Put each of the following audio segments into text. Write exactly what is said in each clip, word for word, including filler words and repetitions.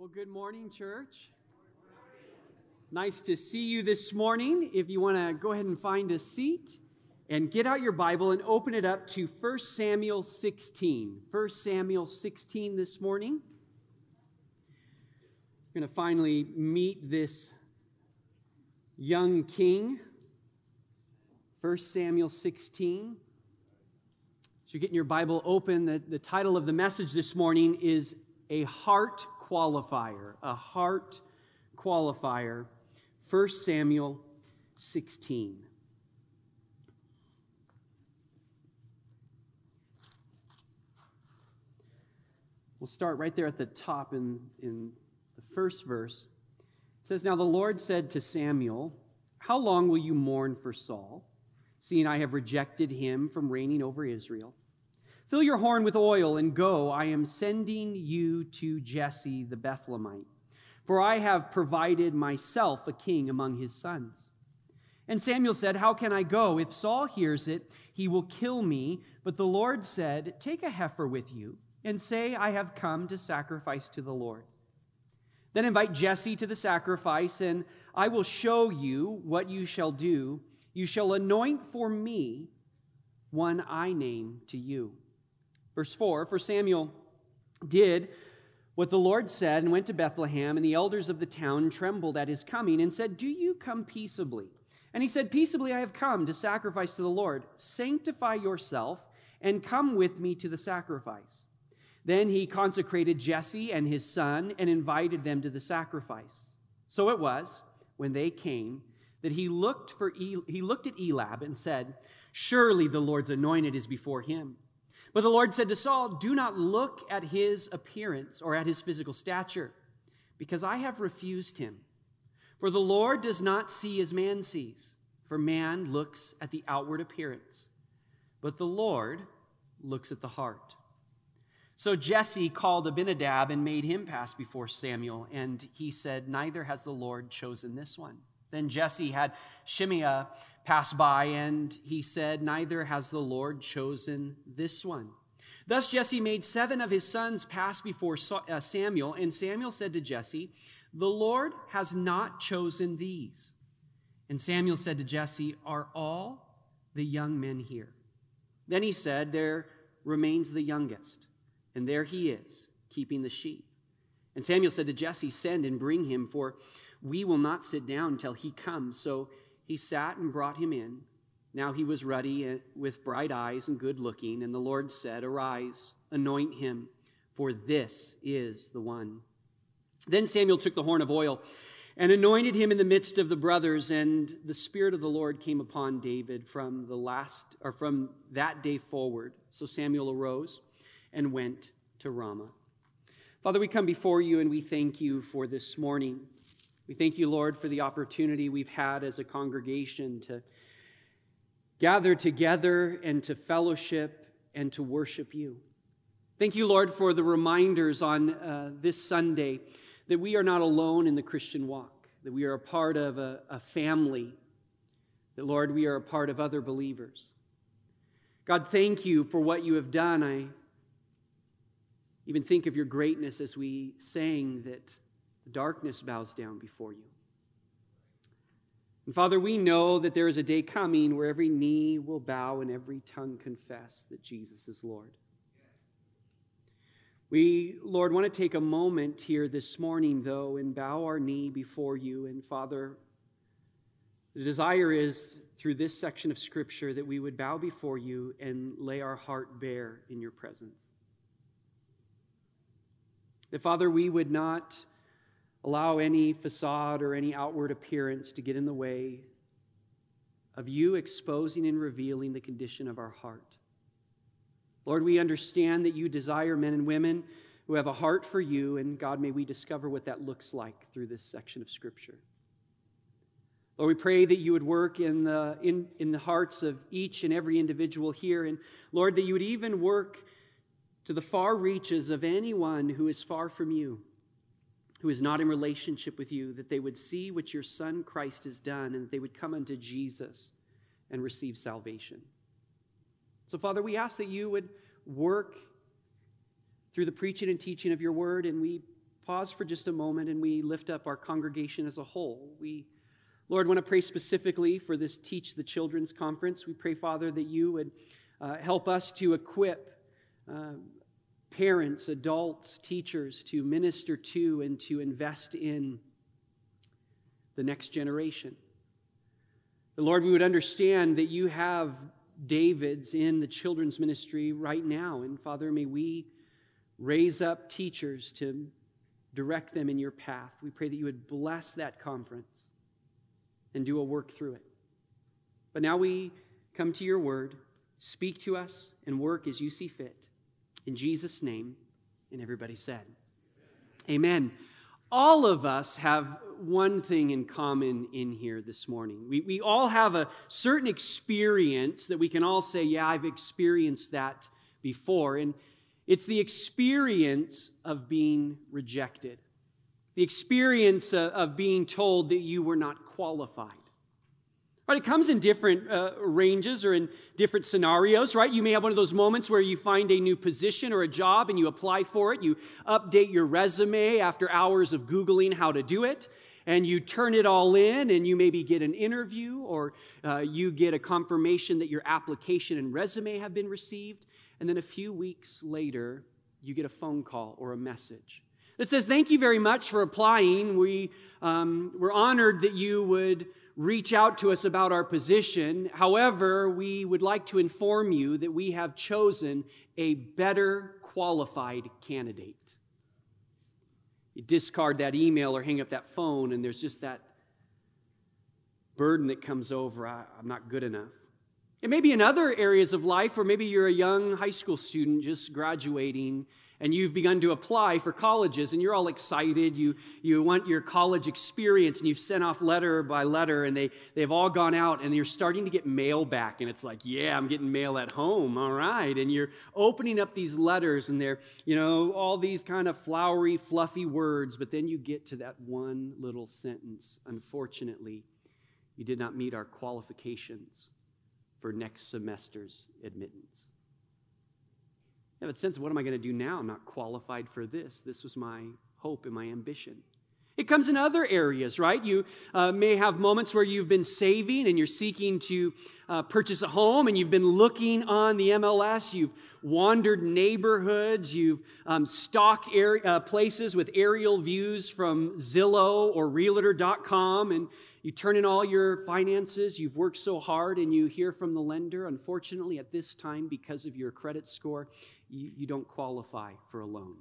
Well, good morning, church. Nice to see you this morning. If you want to go ahead and find a seat and get out your Bible and open it up to First Samuel sixteen. First Samuel sixteen this morning. We're going to finally meet this young king. First Samuel sixteen. So you're getting your Bible open. The, the title of the message this morning is A Heart Qualifier. A Heart Qualifier. First Samuel sixteen. We'll start right there at the top in, in the first verse. It says, "Now the Lord said to Samuel, how long will you mourn for Saul, seeing I have rejected him from reigning over Israel? Fill your horn with oil and go. I am sending you to Jesse the Bethlehemite, for I have provided myself a king among his sons." And Samuel said, "How can I go? If Saul hears it, he will kill me." But the Lord said, "Take a heifer with you and say, I have come to sacrifice to the Lord. Then invite Jesse to the sacrifice, and I will show you what you shall do. You shall anoint for me one I name to you." Verse four, "For Samuel did what the Lord said and went to Bethlehem, and the elders of the town trembled at his coming and said, 'Do you come peaceably?' And he said, 'Peaceably I have come to sacrifice to the Lord. Sanctify yourself and come with me to the sacrifice.' Then he consecrated Jesse and his son and invited them to the sacrifice. So it was, when they came, that he looked for El- he looked at Eliab and said, 'Surely the Lord's anointed is before him.' But the Lord said to Saul, 'Do not look at his appearance or at his physical stature, because I have refused him. For the Lord does not see as man sees, for man looks at the outward appearance, but the Lord looks at the heart.' So Jesse called Abinadab and made him pass before Samuel, and he said, 'Neither has the Lord chosen this one.' Then Jesse had Shimea pass by, and he said, 'Neither has the Lord chosen this one.' Thus Jesse made seven of his sons pass before Samuel, and Samuel said to Jesse, 'The Lord has not chosen these.' And Samuel said to Jesse, 'Are all the young men here?' Then he said, 'There remains the youngest, and there he is, keeping the sheep.' And Samuel said to Jesse, 'Send and bring him, for we will not sit down till he comes.' So he sat and brought him in. Now he was ruddy with bright eyes and good looking. And the Lord said, 'Arise, anoint him, for this is the one.' Then Samuel took the horn of oil and anointed him in the midst of the brothers. And the Spirit of the Lord came upon David from the last, or from that day forward. So Samuel arose and went to Ramah." Father, we come before you and we thank you for this morning. We thank you, Lord, for the opportunity we've had as a congregation to gather together and to fellowship and to worship you. Thank you, Lord, for the reminders on uh, this Sunday that we are not alone in the Christian walk, that we are a part of a, a family, that, Lord, we are a part of other believers. God, thank you for what you have done. I even think of your greatness as we sang that the darkness bows down before you. And Father, we know that there is a day coming where every knee will bow and every tongue confess that Jesus is Lord. We, Lord, want to take a moment here this morning, though, and bow our knee before you. And Father, the desire is, through this section of Scripture, that we would bow before you and lay our heart bare in your presence. That, Father, we would not allow any facade or any outward appearance to get in the way of you exposing and revealing the condition of our heart. Lord, we understand that you desire men and women who have a heart for you, and God, may we discover what that looks like through this section of Scripture. Lord, we pray that you would work in the, in, in the hearts of each and every individual here, and Lord, that you would even work to the far reaches of anyone who is far from you, who is not in relationship with you, that they would see what your Son Christ has done, and that they would come unto Jesus and receive salvation. So, Father, we ask that you would work through the preaching and teaching of your word, and we pause for just a moment and we lift up our congregation as a whole. We, Lord, want to pray specifically for this Teach the Children's Conference. We pray, Father, that you would uh, help us to equip uh, parents, adults, teachers to minister to and to invest in the next generation. Lord, we would understand that you have Davids in the children's ministry right now. And Father, may we raise up teachers to direct them in your path. We pray that you would bless that conference and do a work through it. But now we come to your word. Speak to us and work as you see fit. In Jesus' name, and everybody said, amen. All of us have one thing in common in here this morning. We, we all have a certain experience that we can all say, yeah, I've experienced that before. And it's the experience of being rejected. The experience of, of being told that you were not qualified. Right, it comes in different uh, ranges or in different scenarios, right? You may have one of those moments where you find a new position or a job and you apply for it. You update your resume after hours of Googling how to do it, and you turn it all in, and you maybe get an interview or uh, you get a confirmation that your application and resume have been received, and then a few weeks later, you get a phone call or a message that says, thank you very much for applying. We, um, we're honored that you would reach out to us about our position. However, we would like to inform you that we have chosen a better qualified candidate. You discard that email or hang up that phone, and there's just that burden that comes over. I, I'm not good enough. It may be in other areas of life, or maybe you're a young high school student just graduating, and you've begun to apply for colleges, and you're all excited. You, you want your college experience, and you've sent off letter by letter, and they, they've all gone out, and you're starting to get mail back, and it's like, yeah, I'm getting mail at home, all right. And you're opening up these letters, and they're, you know, all these kind of flowery, fluffy words, but then you get to that one little sentence. Unfortunately, you did not meet our qualifications for next semester's admittance. I have a sense of, what am I going to do now? I'm not qualified for this. This was my hope and my ambition. It comes in other areas, right? You uh, may have moments where you've been saving and you're seeking to uh, purchase a home, and you've been looking on the M L S. You've wandered neighborhoods. You've um, stalked area, uh, places with aerial views from Zillow or Realtor dot com, and you turn in all your finances. You've worked so hard, and you hear from the lender, unfortunately, at this time, because of your credit score, you, you don't qualify for a loan.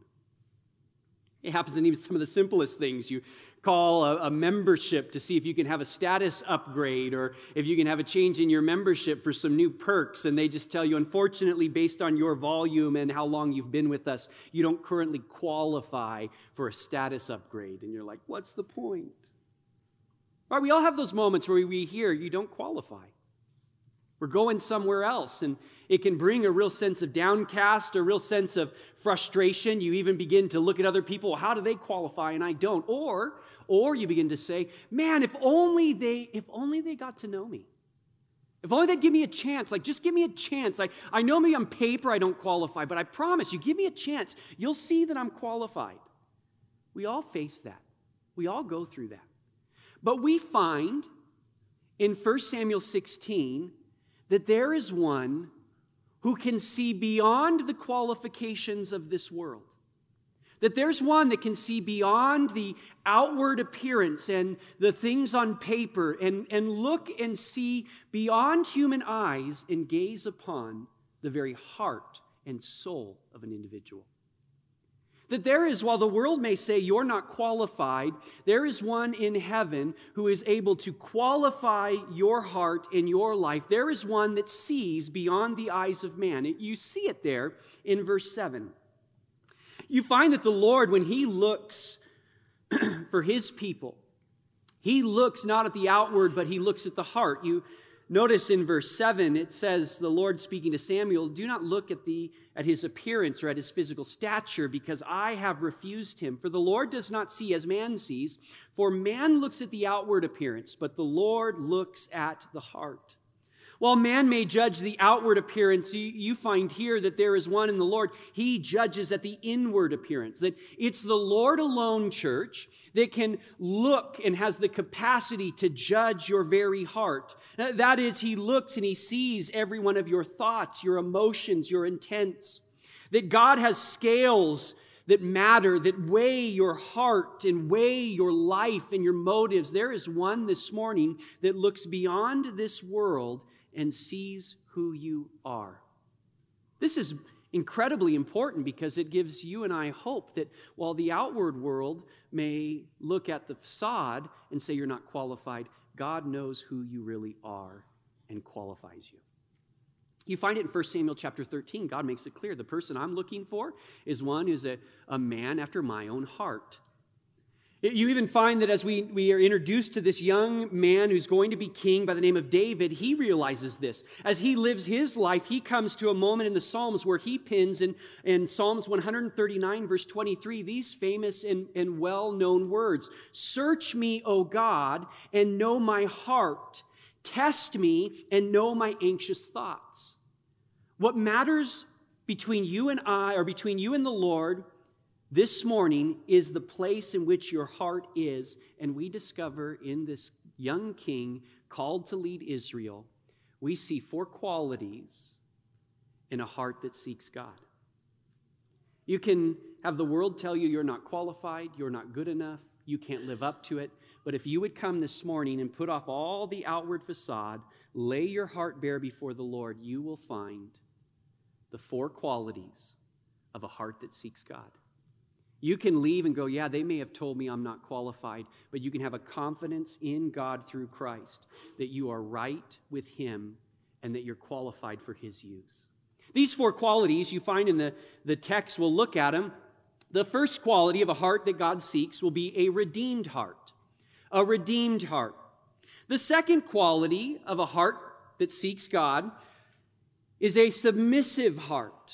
It happens in even some of the simplest things. You call a, a membership to see if you can have a status upgrade, or if you can have a change in your membership for some new perks, and they just tell you, unfortunately, based on your volume and how long you've been with us, you don't currently qualify for a status upgrade. And you're like, what's the point? All right, we all have those moments where we hear you don't qualify. We're going somewhere else, and it can bring a real sense of downcast, a real sense of frustration. You even begin to look at other people. How do they qualify and I don't? Or, or you begin to say, man, if only they, if only they got to know me. If only they'd give me a chance. Like, just give me a chance. Like, I know maybe on paper I don't qualify, but I promise you, give me a chance. You'll see that I'm qualified. We all face that. We all go through that. But we find in First Samuel sixteen that there is one who can see beyond the qualifications of this world. That there's one that can see beyond the outward appearance and the things on paper, and, and look and see beyond human eyes and gaze upon the very heart and soul of an individual. That there is, while the world may say you're not qualified, there is one in heaven who is able to qualify your heart and your life. There is one that sees beyond the eyes of man. You see it there in verse seven. You find that the Lord, when He looks for His people, He looks not at the outward, but He looks at the heart. You notice in verse seven, it says, the Lord speaking to Samuel, do not look at the at his appearance or at his physical stature, because I have refused him. For the Lord does not see as man sees, for man looks at the outward appearance, but the Lord looks at the heart. While man may judge the outward appearance, you, you find here that there is one in the Lord. He judges at the inward appearance. That it's the Lord alone, church, that can look and has the capacity to judge your very heart. That is, he looks and he sees every one of your thoughts, your emotions, your intents. That God has scales that matter, that weigh your heart and weigh your life and your motives. There is one this morning that looks beyond this world and sees who you are. This is incredibly important because it gives you and I hope that while the outward world may look at the facade and say you're not qualified, God knows who you really are and qualifies you. You find it in First Samuel chapter thirteen. God makes it clear. The person I'm looking for is one who's a, a man after my own heart. You even find that as we, we are introduced to this young man who's going to be king by the name of David, he realizes this. As he lives his life, he comes to a moment in the Psalms where he pins in, in Psalms one thirty-nine, verse twenty-three, these famous and, and well-known words. Search me, O God, and know my heart. Test me and know my anxious thoughts. What matters between you and I, or between you and the Lord, this morning is the place in which your heart is, and we discover in this young king called to lead Israel, we see four qualities in a heart that seeks God. You can have the world tell you you're not qualified, you're not good enough, you can't live up to it, but if you would come this morning and put off all the outward facade, lay your heart bare before the Lord, you will find the four qualities of a heart that seeks God. You can leave and go, yeah, they may have told me I'm not qualified, but you can have a confidence in God through Christ that you are right with Him and that you're qualified for His use. These four qualities you find in the, the text, we'll look at them. The first quality of a heart that God seeks will be a redeemed heart. A redeemed heart. The second quality of a heart that seeks God is a submissive heart.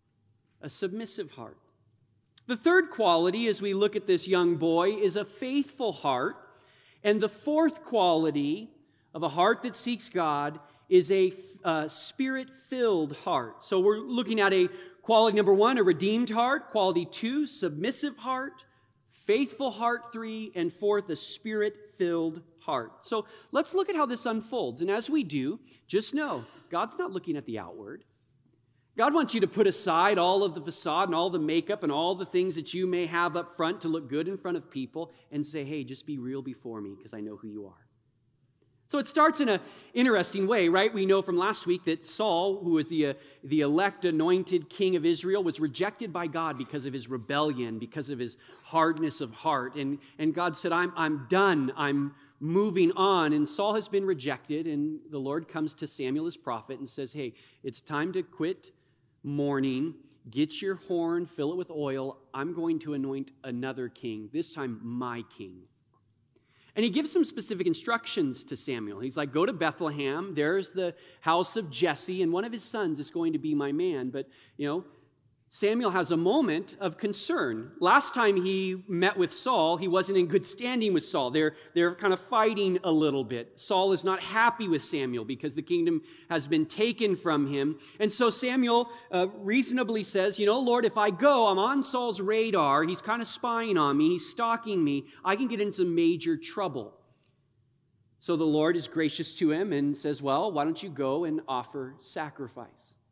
A submissive heart. The third quality, as we look at this young boy, is a faithful heart. And the fourth quality of a heart that seeks God is a uh, spirit-filled heart. So we're looking at a quality number one, a redeemed heart. Quality two, submissive heart. Faithful heart, three. And fourth, a spirit-filled heart. So let's look at how this unfolds. And as we do, just know, God's not looking at the outward. God wants you to put aside all of the facade and all the makeup and all the things that you may have up front to look good in front of people and say, hey, just be real before me because I know who you are. So it starts in an interesting way, right? We know from last week that Saul, who was the, uh, the elect anointed king of Israel, was rejected by God because of his rebellion, because of his hardness of heart. And, and God said, I'm, I'm done. I'm moving on. And Saul has been rejected. And the Lord comes to Samuel, his prophet, and says, hey, it's time to quit mourning. Get your horn, fill it with oil. I'm going to anoint another king, this time my king. And he gives some specific instructions to Samuel. He's like, go to Bethlehem. There's the house of Jesse, and one of his sons is going to be my man. But, you know, Samuel has a moment of concern. Last time he met with Saul, he wasn't in good standing with Saul. They're, they're kind of fighting a little bit. Saul is not happy with Samuel because the kingdom has been taken from him. And so Samuel uh, reasonably says, you know, Lord, if I go, I'm on Saul's radar. He's kind of spying on me. He's stalking me. I can get into major trouble. So the Lord is gracious to him and says, well, why don't you go and offer sacrifice?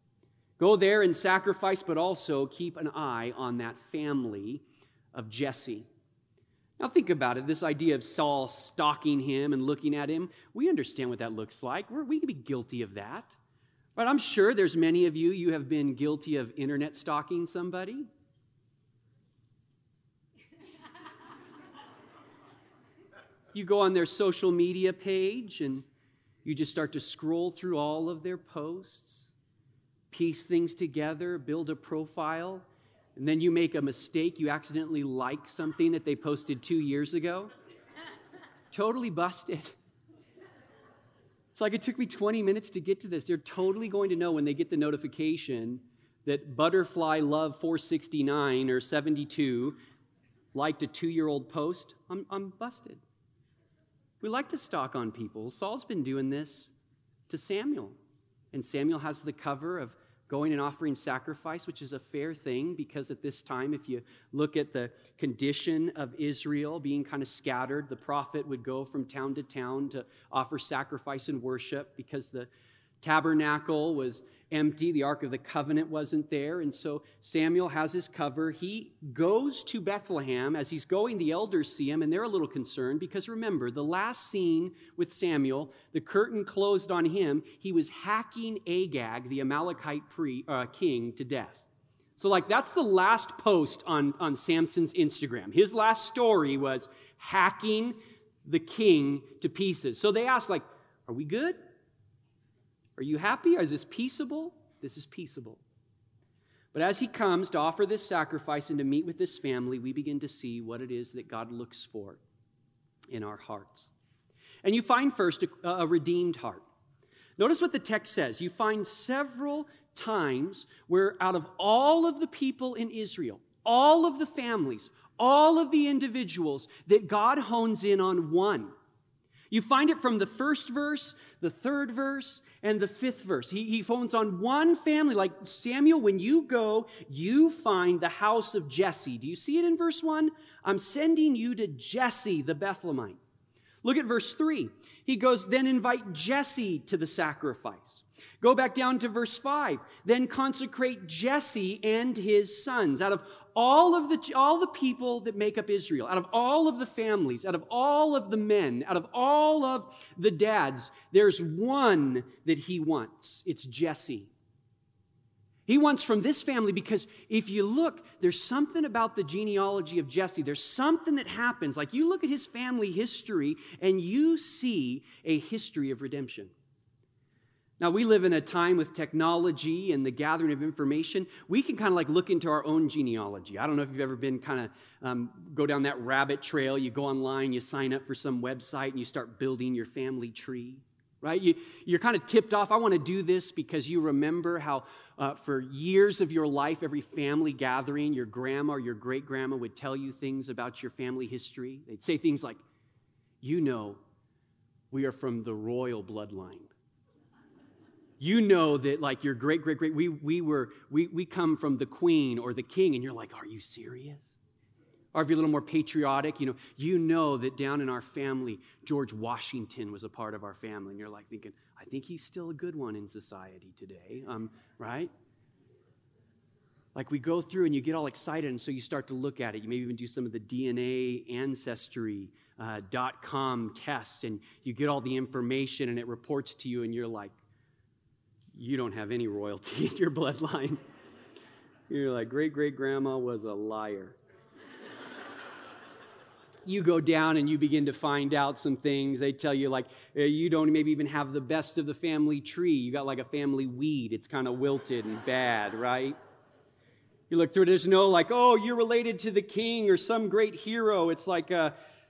Go there and sacrifice, but also keep an eye on that family of Jesse. Now think about it, this idea of Saul stalking him and looking at him. We understand what that looks like. We're, we can be guilty of that. But I'm sure there's many of you, you have been guilty of internet stalking somebody. You go on their social media page and you just start to scroll through all of their posts. Piece things together, build a profile, and then you make a mistake. You accidentally like something that they posted two years ago. Totally busted. It's like it took me twenty minutes to get to this. They're totally going to know when they get the notification that Butterfly Love four sixty-nine or seventy-two liked a two-year-old post. I'm, I'm busted. We like to stalk on people. Saul's been doing this to Samuel. And Samuel has the cover of going and offering sacrifice, which is a fair thing because at this time, if you look at the condition of Israel being kind of scattered, the prophet would go from town to town to offer sacrifice and worship because the tabernacle was empty. The Ark of the Covenant wasn't there. And so Samuel has his cover. He goes to Bethlehem. As he's going, the elders see him, and they're a little concerned because remember, the last scene with Samuel, the curtain closed on him. He was hacking Agag, the Amalekite pre, uh, king, to death. So like that's the last post on, on Samson's Instagram. His last story was hacking the king to pieces. So they asked, like, are we good? Are you happy? Is this peaceable? This is peaceable. But as he comes to offer this sacrifice and to meet with this family, we begin to see what it is that God looks for in our hearts. And you find first a, a redeemed heart. Notice what the text says. You find several times where out of all of the people in Israel, all of the families, all of the individuals, that God hones in on one. You find it from the first verse, the third verse, and the fifth verse. He, he phones on one family. Like Samuel, when you go, you find the house of Jesse. Do you see it in verse one? I'm sending you to Jesse the Bethlehemite. Look at verse three. He goes, then invite Jesse to the sacrifice. Go back down to verse five. Then consecrate Jesse and his sons. Out of all of the all the people that make up Israel, out of all of the families, out of all of the men, out of all of the dads, there's one that he wants. It's Jesse. He wants from this family because if you look, there's something about the genealogy of Jesse. There's something that happens. Like you look at his family history and you see a history of redemption. Now, we live in a time with technology and the gathering of information. We can kind of like look into our own genealogy. I don't know if you've ever been kind of um, go down that rabbit trail. You go online, you sign up for some website, and you start building your family tree, right? You, you're kind of tipped off. I want to do this because you remember how uh, for years of your life, every family gathering, your grandma or your great-grandma would tell you things about your family history. They'd say things like, you know, we are from the royal bloodline. You know that like your great, great, great, we we were, we, we come from the queen or the king, and you're like, are you serious? Or if you're a little more patriotic, you know, you know that down in our family, George Washington was a part of our family, and you're like thinking, I think he's still a good one in society today, um, right? Like we go through and you get all excited, and so you start to look at it. You maybe even do some of the D N A ancestry uh, dot com tests, and you get all the information, and it reports to you, and you're like, you don't have any royalty in your bloodline. You're like, great-great-grandma was a liar. You go down and you begin to find out some things. They tell you, like, you don't maybe even have the best of the family tree. You got like a family weed. It's kind of wilted and bad, right? You look through it, there's no like, oh, you're related to the king or some great hero. It's like, uh,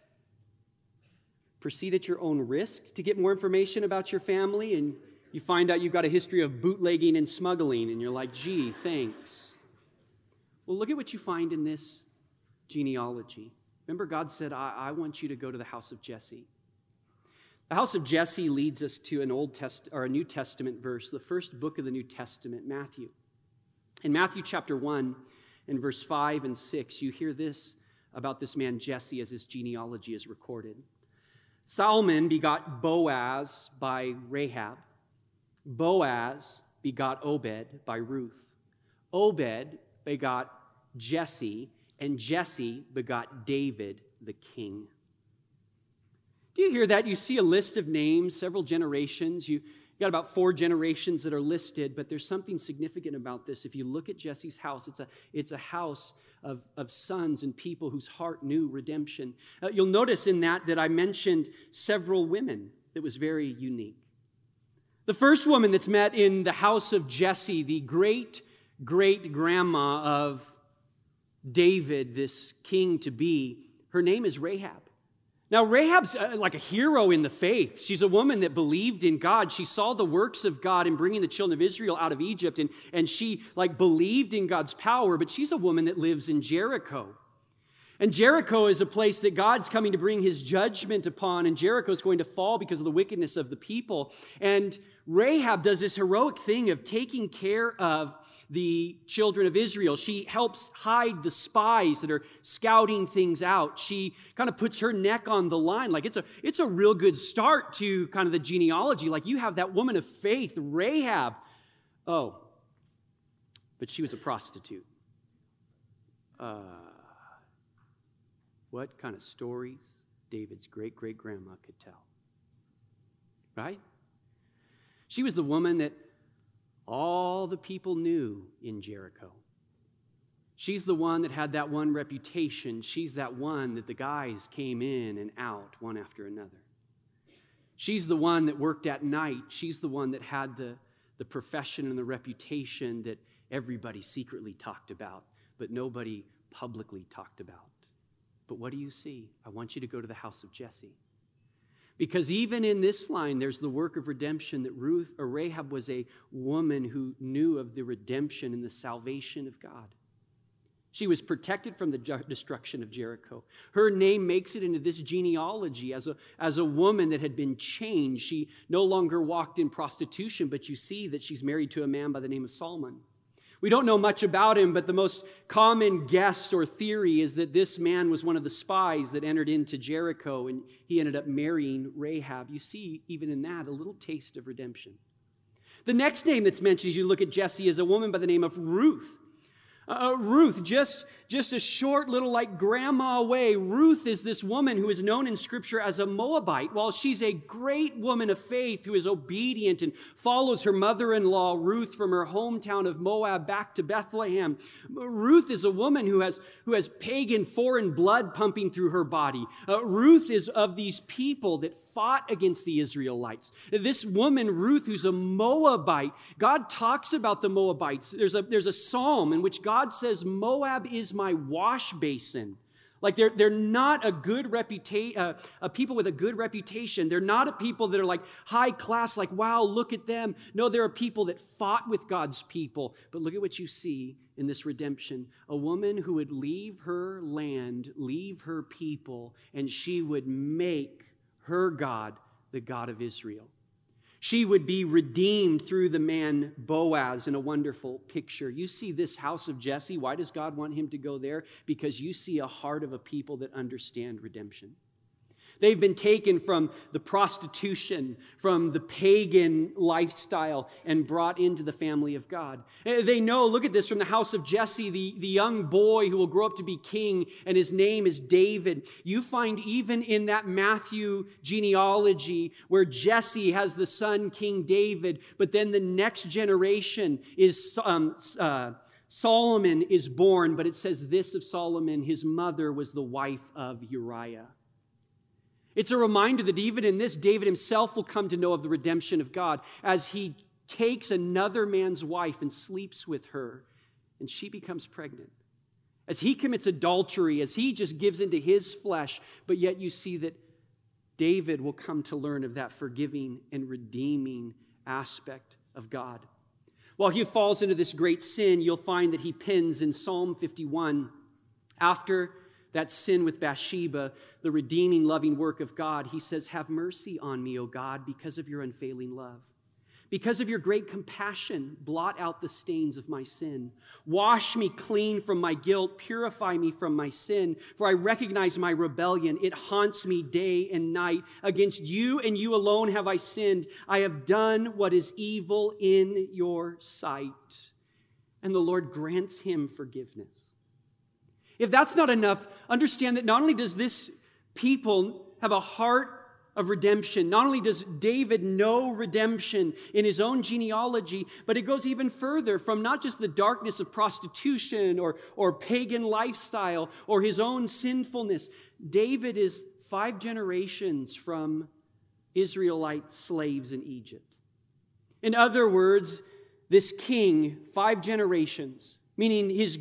proceed at your own risk to get more information about your family, and you find out you've got a history of bootlegging and smuggling, and you're like, gee, thanks. Well, look at what you find in this genealogy. Remember, God said, I, I want you to go to the house of Jesse. The house of Jesse leads us to an Old Test or a New Testament verse, the first book of the New Testament, Matthew. In Matthew chapter one, in verse five and six, you hear this about this man Jesse as his genealogy is recorded. Salmon begot Boaz by Rahab. Boaz begot Obed by Ruth. Obed begot Jesse, and Jesse begot David the king. Do you hear that? You see a list of names, several generations. You got about four generations that are listed, but there's something significant about this. If you look at Jesse's house, it's a, it's a house of, of sons and people whose heart knew redemption. Uh, you'll notice in that that I mentioned several women that was very unique. The first woman that's met in the house of Jesse, the great-great-grandma of David, this king-to-be, her name is Rahab. Now, Rahab's like a hero in the faith. She's a woman that believed in God. She saw the works of God in bringing the children of Israel out of Egypt, and, and she like believed in God's power, but she's a woman that lives in Jericho. And Jericho is a place that God's coming to bring his judgment upon, and Jericho is going to fall because of the wickedness of the people. And Rahab does this heroic thing of taking care of the children of Israel. She helps hide the spies that are scouting things out. She kind of puts her neck on the line. Like it's a, it's a real good start to kind of the genealogy. Like you have that woman of faith, Rahab. Oh, but she was a prostitute. Uh, what kind of stories David's great-great-grandma could tell? Right? She was the woman that all the people knew in Jericho. She's the one that had that one reputation. She's that one that the guys came in and out one after another. She's the one that worked at night. She's the one that had the, the profession and the reputation that everybody secretly talked about, but nobody publicly talked about. But what do you see? I want you to go to the house of Jesse. Because even in this line, there's the work of redemption that Ruth or Rahab was a woman who knew of the redemption and the salvation of God. She was protected from the destruction of Jericho. Her name makes it into this genealogy as a, as a woman that had been changed. She no longer walked in prostitution, but you see that she's married to a man by the name of Solomon. We don't know much about him, but the most common guess or theory is that this man was one of the spies that entered into Jericho, and he ended up marrying Rahab. You see, even in that, a little taste of redemption. The next name that's mentioned as you look at Jesse is a woman by the name of Ruth. Uh, Ruth, just, just a short little like grandma away. Ruth is this woman who is known in Scripture as a Moabite. While she's a great woman of faith who is obedient and follows her mother-in-law, Ruth, from her hometown of Moab back to Bethlehem, Ruth is a woman who has, who has pagan foreign blood pumping through her body. Uh, Ruth is of these people that fought against the Israelites. This woman, Ruth, who's a Moabite, God talks about the Moabites. There's a, there's a psalm in which God God says, Moab is my wash basin. Like they're, they're not a good reputation, uh, a people with a good reputation. They're not a people that are like high class, like, wow, look at them. No, they're a people that fought with God's people. But look at what you see in this redemption. A woman who would leave her land, leave her people, and she would make her God the God of Israel. She would be redeemed through the man Boaz in a wonderful picture. You see this house of Jesse. Why does God want him to go there? Because you see a heart of a people that understand redemption. They've been taken from the prostitution, from the pagan lifestyle, and brought into the family of God. They know, look at this, from the house of Jesse, the, the young boy who will grow up to be king, and his name is David. You find even in that Matthew genealogy where Jesse has the son King David, but then the next generation is um, uh, Solomon is born, but it says this of Solomon, his mother was the wife of Uriah. It's a reminder that even in this, David himself will come to know of the redemption of God as he takes another man's wife and sleeps with her, and she becomes pregnant. As he commits adultery, as he just gives into his flesh, but yet you see that David will come to learn of that forgiving and redeeming aspect of God. While he falls into this great sin, you'll find that he pens in Psalm fifty-one, after that sin with Bathsheba, the redeeming, loving work of God, he says, have mercy on me, O God, because of your unfailing love. Because of your great compassion, blot out the stains of my sin. Wash me clean from my guilt. Purify me from my sin. For I recognize my rebellion. It haunts me day and night. Against you and you alone have I sinned. I have done what is evil in your sight. And the Lord grants him forgiveness. If that's not enough, understand that not only does this people have a heart of redemption, not only does David know redemption in his own genealogy, but it goes even further from not just the darkness of prostitution or, or pagan lifestyle or his own sinfulness. David is five generations from Israelite slaves in Egypt. In other words, this king, five generations, meaning his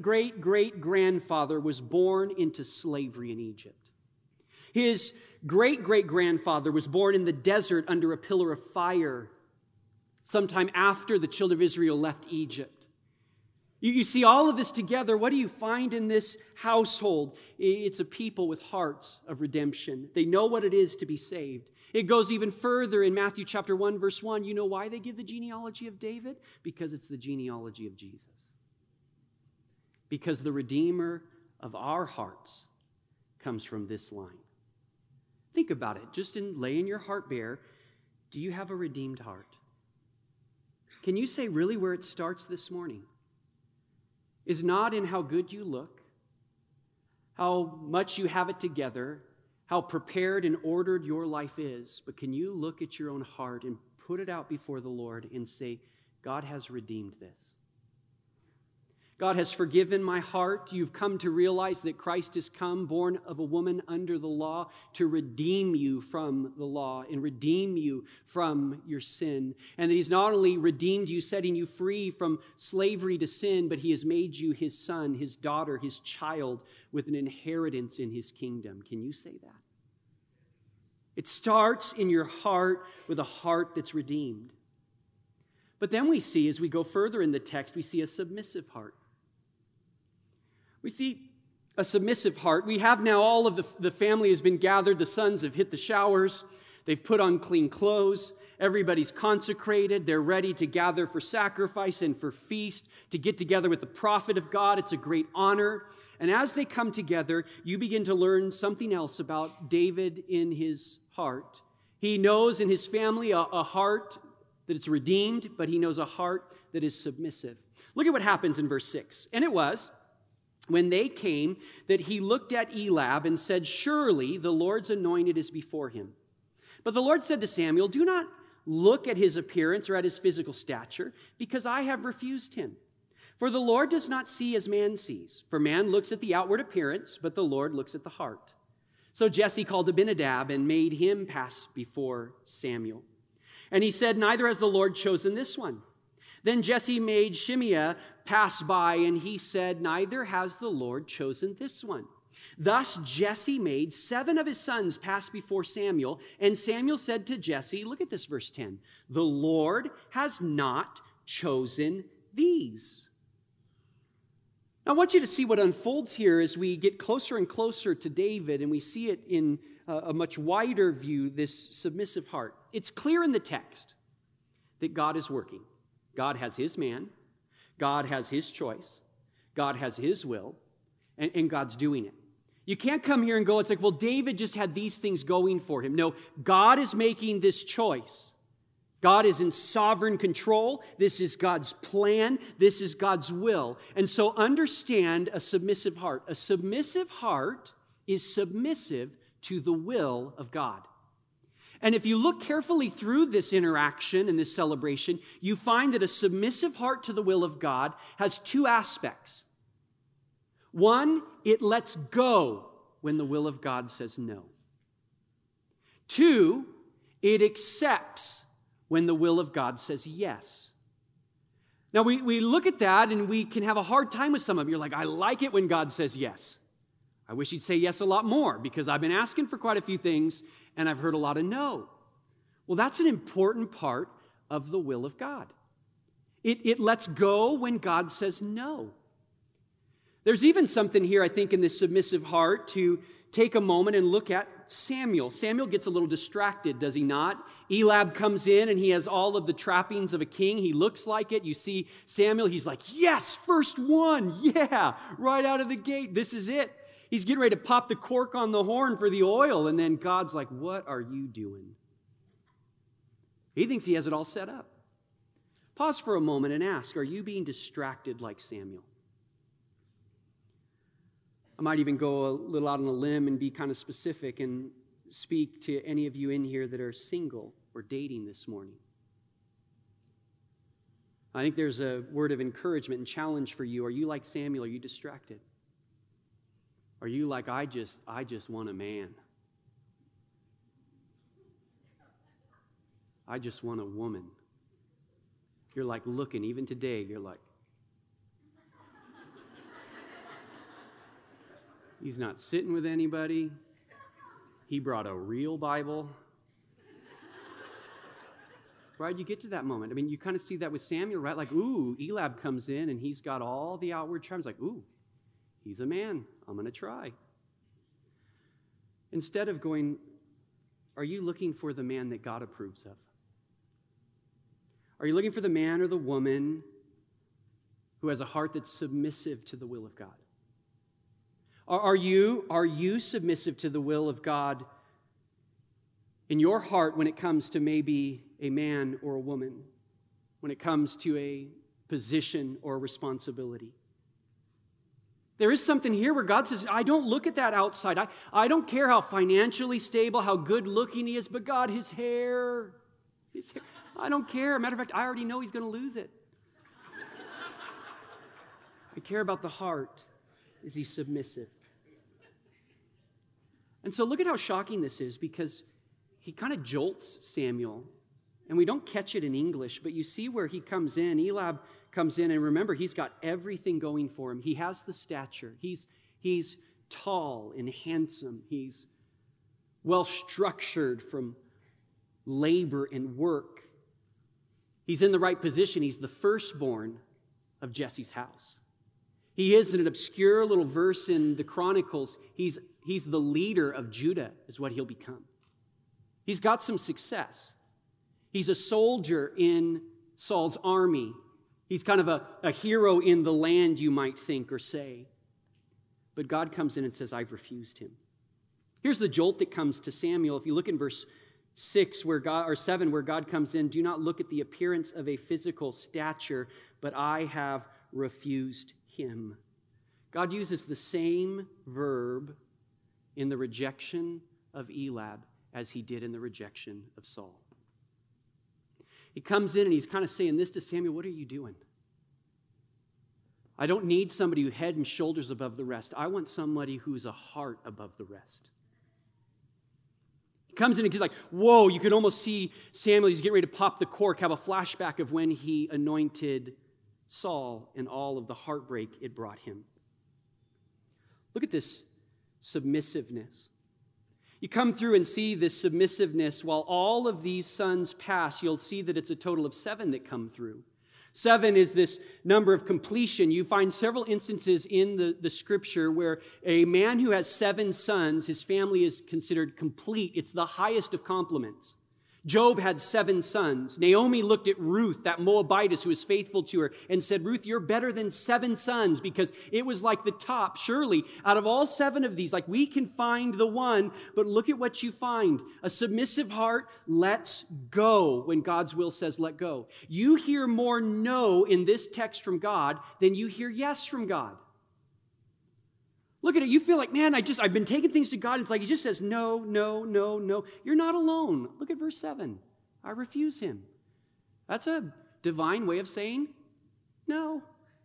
great-great-great-grandfather was born into slavery in Egypt. His great-great-grandfather was born in the desert under a pillar of fire sometime after the children of Israel left Egypt. You, you see all of this together. What do you find in this household? It's a people with hearts of redemption. They know what it is to be saved. It goes even further in Matthew chapter one, verse one. You know why they give the genealogy of David? Because it's the genealogy of Jesus. Because the Redeemer of our hearts comes from this line. Think about it. Just in laying your heart bare, do you have a redeemed heart? Can you say really where it starts this morning is not in how good you look, how much you have it together, how prepared and ordered your life is, but can you look at your own heart and put it out before the Lord and say, God has redeemed this. God has forgiven my heart. You've come to realize that Christ has come, born of a woman under the law, to redeem you from the law and redeem you from your sin. And that he's not only redeemed you, setting you free from slavery to sin, but he has made you his son, his daughter, his child, with an inheritance in his kingdom. Can you say that? It starts in your heart with a heart that's redeemed. But then we see, as we go further in the text, we see a submissive heart. We see a submissive heart. We have now all of the, the family has been gathered. The sons have hit the showers. They've put on clean clothes. Everybody's consecrated. They're ready to gather for sacrifice and for feast, to get together with the prophet of God. It's a great honor. And as they come together, you begin to learn something else about David in his heart. He knows in his family a, a heart that it's redeemed, but he knows a heart that is submissive. Look at what happens in verse six. And it was, when they came, that he looked at Eliab and said, surely the Lord's anointed is before him. But the Lord said to Samuel, do not look at his appearance or at his physical stature, because I have refused him. For the Lord does not see as man sees. For man looks at the outward appearance, but the Lord looks at the heart. So Jesse called Abinadab and made him pass before Samuel. And he said, neither has the Lord chosen this one. Then Jesse made Shimea pass by, and he said, neither has the Lord chosen this one. Thus Jesse made seven of his sons pass before Samuel, and Samuel said to Jesse, look at this verse ten, the Lord has not chosen these. Now, I want you to see what unfolds here as we get closer and closer to David, and we see it in a much wider view, this submissive heart. It's clear in the text that God is working. God has his man. God has his choice. God has his will. And, and God's doing it. You can't come here and go, it's like, well, David just had these things going for him. No, God is making this choice. God is in sovereign control. This is God's plan. This is God's will. And so understand a submissive heart. A submissive heart is submissive to the will of God. And if you look carefully through this interaction and this celebration, you find that a submissive heart to the will of God has two aspects. One, it lets go when the will of God says no. Two, it accepts when the will of God says yes. Now, we, we look at that and we can have a hard time with some of them. You're like, I like it when God says yes. I wish he'd say yes a lot more because I've been asking for quite a few things and I've heard a lot of no. Well, that's an important part of the will of God. It, it lets go when God says no. There's even something here, I think, in this submissive heart to take a moment and look at Samuel. Samuel gets a little distracted, does he not? Eliab comes in and he has all of the trappings of a king. He looks like it. You see Samuel, he's like, yes, first one. Yeah, right out of the gate. This is it. He's getting ready to pop the cork on the horn for the oil. And then God's like, what are you doing? He thinks he has it all set up. Pause for a moment and ask, are you being distracted like Samuel? I might even go a little out on a limb and be kind of specific and speak to any of you in here that are single or dating this morning. I think there's a word of encouragement and challenge for you. Are you like Samuel? Are you distracted? Are you like, I just, I just want a man? I just want a woman. You're like looking, even today, you're like, he's not sitting with anybody. He brought a real Bible. right? You get to that moment. I mean, you kind of see that with Samuel, right? Like, ooh, Eliab comes in and he's got all the outward charms. Like, ooh, he's a man. I'm going to try. Instead of going, are you looking for the man that God approves of? Are you looking for the man or the woman who has a heart that's submissive to the will of God? Are, are you, are you submissive to the will of God in your heart when it comes to maybe a man or a woman, when it comes to a position or a responsibility? There is something here where God says, I don't look at that outside. I, I don't care how financially stable, how good looking he is, but God, his hair, his hair, I don't care. Matter of fact, I already know he's going to lose it. I care about the heart. Is he submissive? And so look at how shocking this is, because he kind of jolts Samuel. And we don't catch it in English, but you see where he comes in. Eliab comes in, and remember, he's got everything going for him. He has the stature. He's, he's tall and handsome. He's well-structured from labor and work. He's in the right position. He's the firstborn of Jesse's house. He is, in an obscure little verse in the Chronicles, he's, he's the leader of Judah, is what he'll become. He's got some success. He's a soldier in Saul's army. He's kind of a, a hero in the land, you might think or say. But God comes in and says, I've refused him. Here's the jolt that comes to Samuel. If you look in verse six where God, or seven, where God comes in, do not look at the appearance of a physical stature, but I have refused him. God uses the same verb in the rejection of Eliab as he did in the rejection of Saul. He comes in and he's kind of saying this to Samuel, what are you doing? I don't need somebody who's head and shoulders above the rest. I want somebody who's a heart above the rest. He comes in and he's like, whoa, you could almost see Samuel, he's getting ready to pop the cork, have a flashback of when he anointed Saul and all of the heartbreak it brought him. Look at this submissiveness. You come through and see this submissiveness. While all of these sons pass, you'll see that it's a total of seven that come through. Seven is this number of completion. You find several instances in the, the scripture where a man who has seven sons, his family is considered complete. It's the highest of compliments. Job had seven sons. Naomi looked at Ruth, that Moabitess who was faithful to her, and said, Ruth, you're better than seven sons, because it was like the top. Surely, out of all seven of these, like we can find the one, but look at what you find. A submissive heart lets go when God's will says let go. You hear more no in this text from God than you hear yes from God. Look at it. You feel like, man, I just, I've been taking things to God. It's like he just says, no, no, no, no. You're not alone. Look at verse seven. I refuse him. That's a divine way of saying no.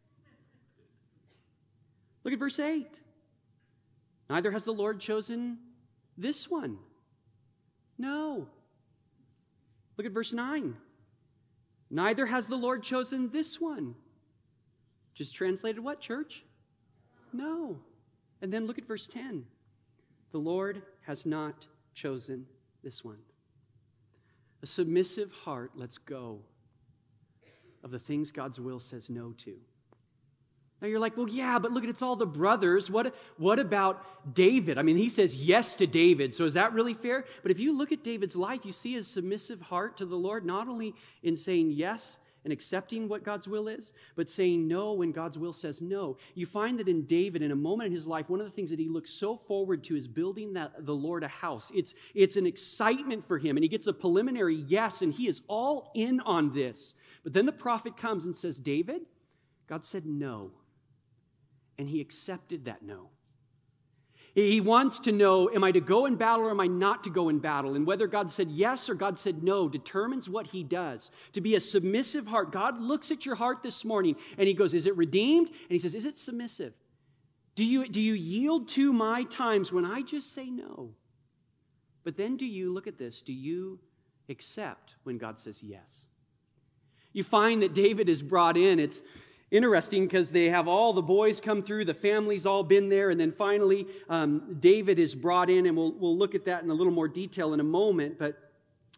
Look at verse eight. Neither has the Lord chosen this one. No. Look at verse nine. Neither has the Lord chosen this one. Just translated what, church? No. And then look at verse ten. The Lord has not chosen this one. A submissive heart lets go of the things God's will says no to. Now you're like, well, yeah, but look at it's all the brothers. What, what about David? I mean, he says yes to David, so is that really fair? But if you look at David's life, you see his submissive heart to the Lord, not only in saying yes and accepting what God's will is, but saying no when God's will says no. You find that in David, in a moment in his life, one of the things that he looks so forward to is building that, the Lord a house. It's, it's an excitement for him, and he gets a preliminary yes, and he is all in on this. But then the prophet comes and says, David, God said no, and he accepted that no. He wants to know, am I to go in battle or am I not to go in battle? And whether God said yes or God said no determines what he does. To be a submissive heart, God looks at your heart this morning and he goes, is it redeemed? And he says, is it submissive? Do you, do you yield to my times when I just say no? But then do you, look at this, do you accept when God says yes? You find that David is brought in. It's interesting because they have all the boys come through, the family's all been there, and then finally um, David is brought in, and we'll, we'll look at that in a little more detail in a moment. But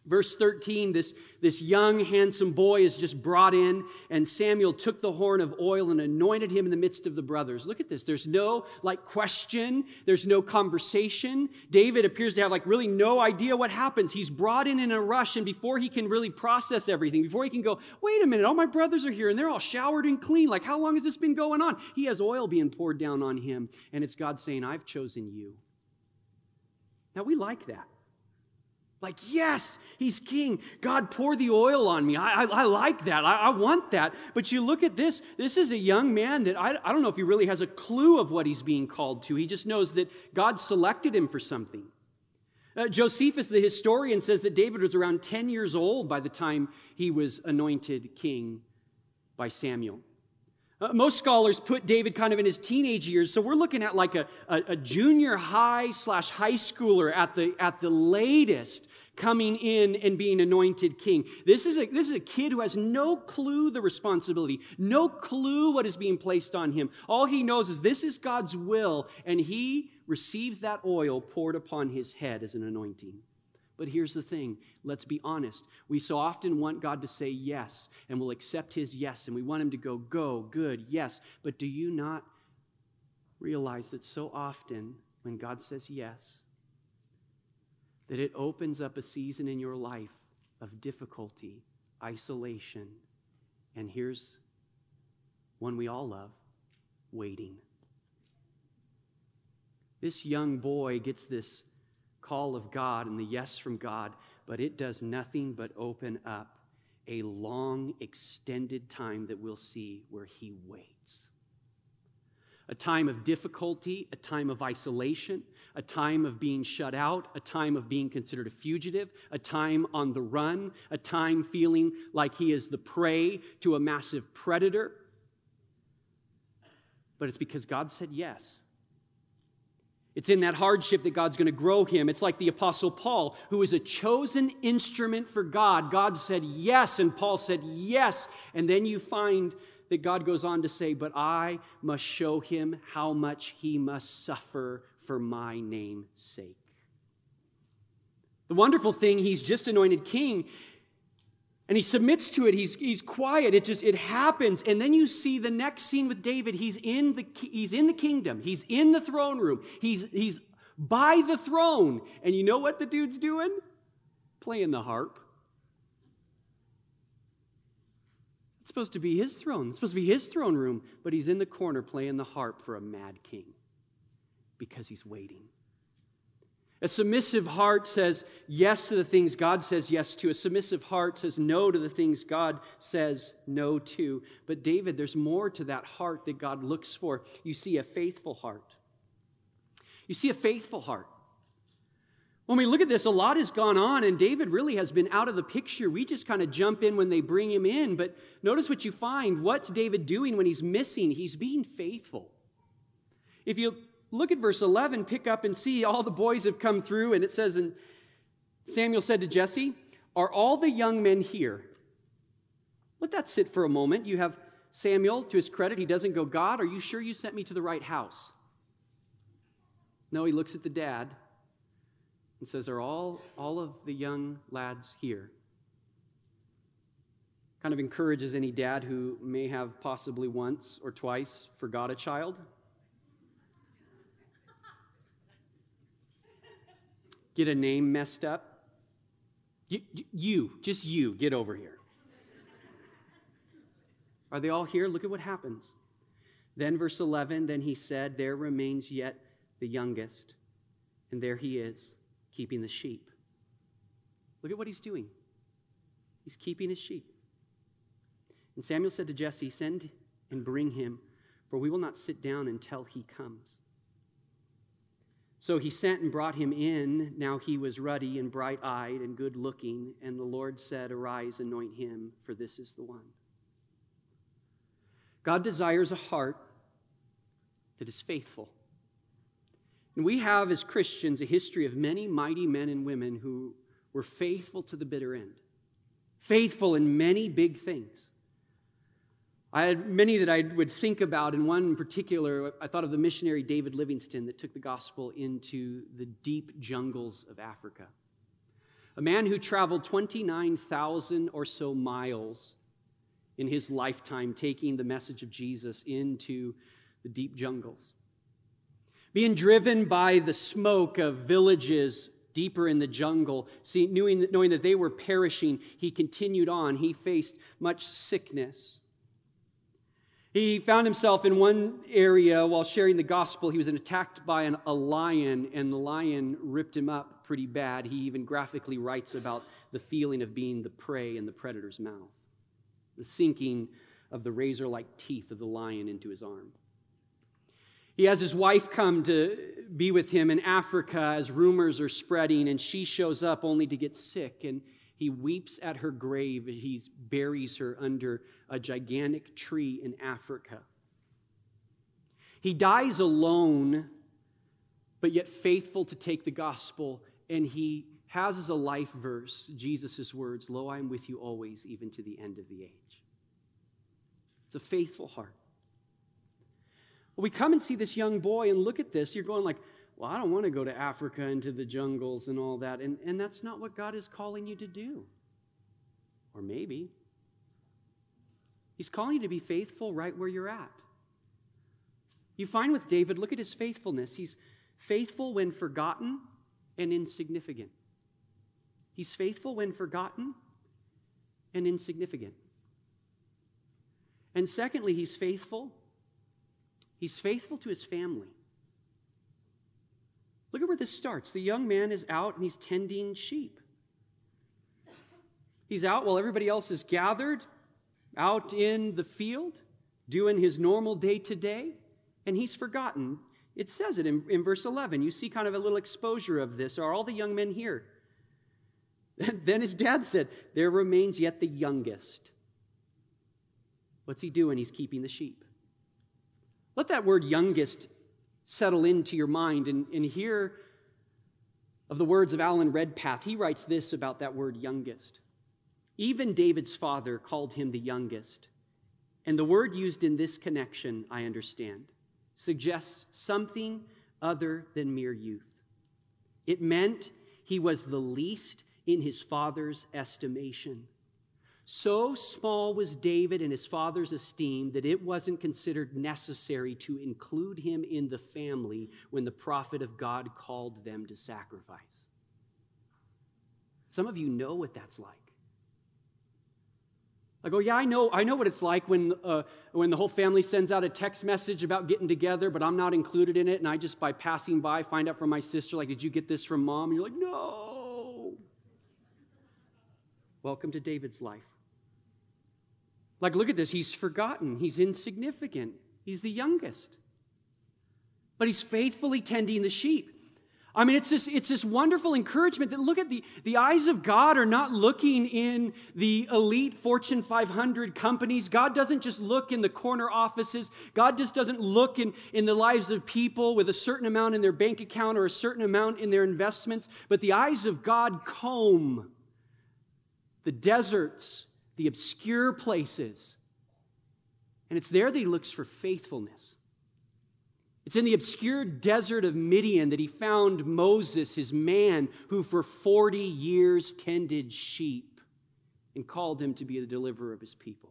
Verse thirteen, this, this young, handsome boy is just brought in, and Samuel took the horn of oil and anointed him in the midst of the brothers. Look at this. There's no, like, question. There's no conversation. David appears to have, like, really no idea what happens. He's brought in in a rush, and before he can really process everything, before he can go, wait a minute, all my brothers are here, and they're all showered and clean. Like, how long has this been going on? He has oil being poured down on him, and it's God saying, I've chosen you. Now, we like that. Like, yes, he's king. God, pour the oil on me. I, I, I like that. I, I want that. But you look at this. This is a young man that I, I don't know if he really has a clue of what he's being called to. He just knows that God selected him for something. Uh, Josephus, the historian, says that David was around ten years old by the time he was anointed king by Samuel. Uh, most scholars put David kind of in his teenage years, so we're looking at like a, a, a junior high slash high schooler at the, at the latest coming in and being anointed king. This is, a, this is a kid who has no clue the responsibility, no clue what is being placed on him. All he knows is this is God's will, and he receives that oil poured upon his head as an anointing. But here's the thing, let's be honest. We so often want God to say yes, and we'll accept his yes, and we want him to go, go, good, yes. But do you not realize that so often when God says yes, that it opens up a season in your life of difficulty, isolation, and here's one we all love, waiting. This young boy gets this call of God and the yes from God, but it does nothing but open up a long, extended time that we'll see where he waits. A time of difficulty, a time of isolation, a time of being shut out, a time of being considered a fugitive, a time on the run, a time feeling like he is the prey to a massive predator. But it's because God said yes. It's in that hardship that God's going to grow him. It's like the Apostle Paul, who is a chosen instrument for God. God said yes, and Paul said yes. And then you find that God goes on to say, but I must show him how much he must suffer for my name's sake. The wonderful thing, he's just anointed king, and he submits to it. He's, he's quiet. It just, it happens. And then you see the next scene with David. He's in the, he's in the kingdom. He's in the throne room. He's, he's by the throne. And you know what the dude's doing? Playing the harp. It's supposed to be his throne. It's supposed to be his throne room. But he's in the corner playing the harp for a mad king because he's waiting. A submissive heart says yes to the things God says yes to. A submissive heart says no to the things God says no to. But David, there's more to that heart that God looks for. You see a faithful heart. You see a faithful heart. When we look at this, a lot has gone on, and David really has been out of the picture. We just kind of jump in when they bring him in. But notice what you find. What's David doing when he's missing? He's being faithful. If you look at verse eleven, pick up and see all the boys have come through, and it says, and Samuel said to Jesse, are all the young men here? Let that sit for a moment. You have Samuel, to his credit, he doesn't go, God, are you sure you sent me to the right house? No, he looks at the dad and says, are all, all of the young lads here? Kind of encourages any dad who may have possibly once or twice forgot a child. Get a name messed up. You, you, just you, get over here. Are they all here? Look at what happens. Then verse eleven, then he said, there remains yet the youngest, and there he is, keeping the sheep. Look at what he's doing. He's keeping his sheep. And Samuel said to Jesse, send and bring him, for we will not sit down until he comes. So he sent and brought him in. Now he was ruddy and bright-eyed and good-looking, and the Lord said, arise, anoint him, for this is the one. God desires a heart that is faithful. And we have, as Christians, a history of many mighty men and women who were faithful to the bitter end, faithful in many big things. I had many that I would think about, and one in particular, I thought of the missionary David Livingstone that took the gospel into the deep jungles of Africa. a man who traveled twenty-nine thousand or so miles in his lifetime, taking the message of Jesus into the deep jungles. Being driven by the smoke of villages deeper in the jungle, see, knowing, knowing that they were perishing, he continued on. He faced much sickness. He found himself in one area while sharing the gospel. He was attacked by an, a lion, and the lion ripped him up pretty bad. He even graphically writes about the feeling of being the prey in the predator's mouth, the sinking of the razor-like teeth of the lion into his arm. He has his wife come to be with him in Africa as rumors are spreading, and she shows up only to get sick, and he weeps at her grave. He buries her under a gigantic tree in Africa. He dies alone, but yet faithful to take the gospel, and he has as a life verse Jesus' words, "Lo, I am with you always, even to the end of the age." It's a faithful heart. Well, we come and see this young boy, and look at this. You're going like, well, I don't want to go to Africa into the jungles and all that. And, and that's not what God is calling you to do. Or maybe. He's calling you to be faithful right where you're at. You find with David, look at his faithfulness. He's faithful when forgotten and insignificant. He's faithful when forgotten and insignificant. And secondly, he's faithful. He's faithful to his family. Look at where this starts. The young man is out and he's tending sheep. He's out while everybody else is gathered, out in the field, doing his normal day-to-day, and he's forgotten. It says it in, in verse eleven. You see kind of a little exposure of this. Are all the young men here? Then his dad said, "There remains yet the youngest." What's he doing? He's keeping the sheep. Let that word youngest settle into your mind and, and hear of the words of Alan Redpath. He writes this about that word youngest. Even David's father called him the youngest. And the word used in this connection, I understand, suggests something other than mere youth. It meant he was the least in his father's estimation. So small was David in his father's esteem that it wasn't considered necessary to include him in the family when the prophet of God called them to sacrifice. Some of you know what that's like. Like, oh yeah, I know, I know what it's like when uh, when the whole family sends out a text message about getting together, but I'm not included in it, and I just by passing by find out from my sister, like, did you get this from mom? And you're like, no. Welcome to David's life. Like, look at this. He's forgotten. He's insignificant. He's the youngest. But he's faithfully tending the sheep. I mean, it's this, it's this wonderful encouragement that, look at the, the eyes of God are not looking in the elite Fortune five hundred companies. God doesn't just look in the corner offices. God just doesn't look in, in the lives of people with a certain amount in their bank account or a certain amount in their investments. But the eyes of God comb the deserts, the obscure places. And it's there that he looks for faithfulness. It's in the obscure desert of Midian that he found Moses, his man, who for forty years tended sheep and called him to be the deliverer of his people.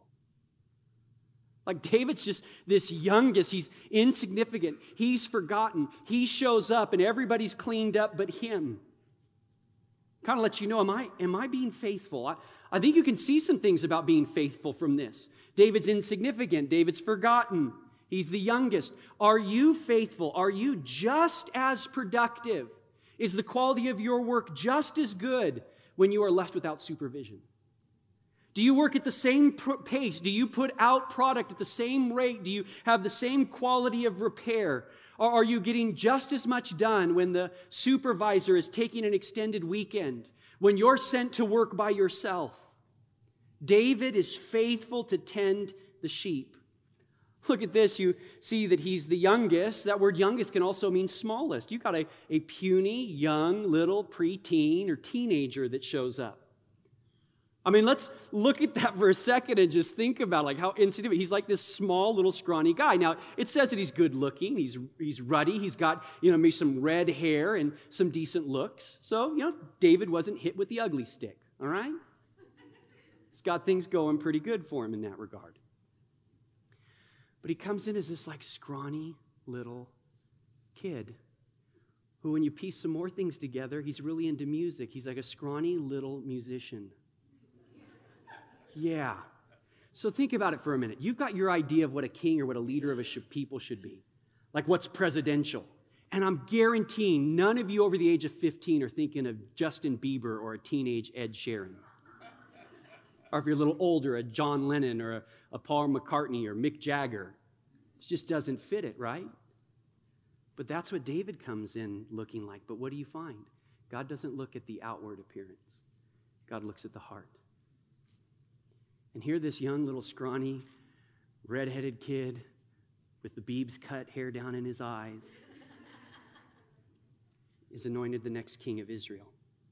Like David's just this youngest. He's insignificant. He's forgotten. He shows up and everybody's cleaned up but him. Kind of lets you know, am I, am I being faithful? I, I think you can see some things about being faithful from this. David's insignificant. David's forgotten. He's the youngest. Are you faithful? Are you just as productive? Is the quality of your work just as good when you are left without supervision? Do you work at the same pace? Do you put out product at the same rate? Do you have the same quality of repair? Or are you getting just as much done when the supervisor is taking an extended weekend, when you're sent to work by yourself? David is faithful to tend the sheep. Look at this. You see that he's the youngest. That word youngest can also mean smallest. You've got a, a puny, young, little preteen or teenager that shows up. I mean, let's look at that for a second and just think about like how insignificant. He's like this small little scrawny guy. Now, it says that he's good looking, he's he's ruddy, he's got, you know, maybe some red hair and some decent looks. So, you know, David wasn't hit with the ugly stick, all right? He's got things going pretty good for him in that regard. But he comes in as this like scrawny little kid who, when you piece some more things together, he's really into music. He's like a scrawny little musician. Yeah. So think about it for a minute. You've got your idea of what a king or what a leader of a sh- people should be, like what's presidential. And I'm guaranteeing none of you over the age of fifteen are thinking of Justin Bieber or a teenage Ed Sheeran. Or if you're a little older, a John Lennon or a, a Paul McCartney or Mick Jagger. It just doesn't fit it, right? But that's what David comes in looking like. But what do you find? God doesn't look at the outward appearance. God looks at the heart. And here this young little scrawny, red-headed kid with the Biebs cut hair down in his eyes is anointed the next king of Israel.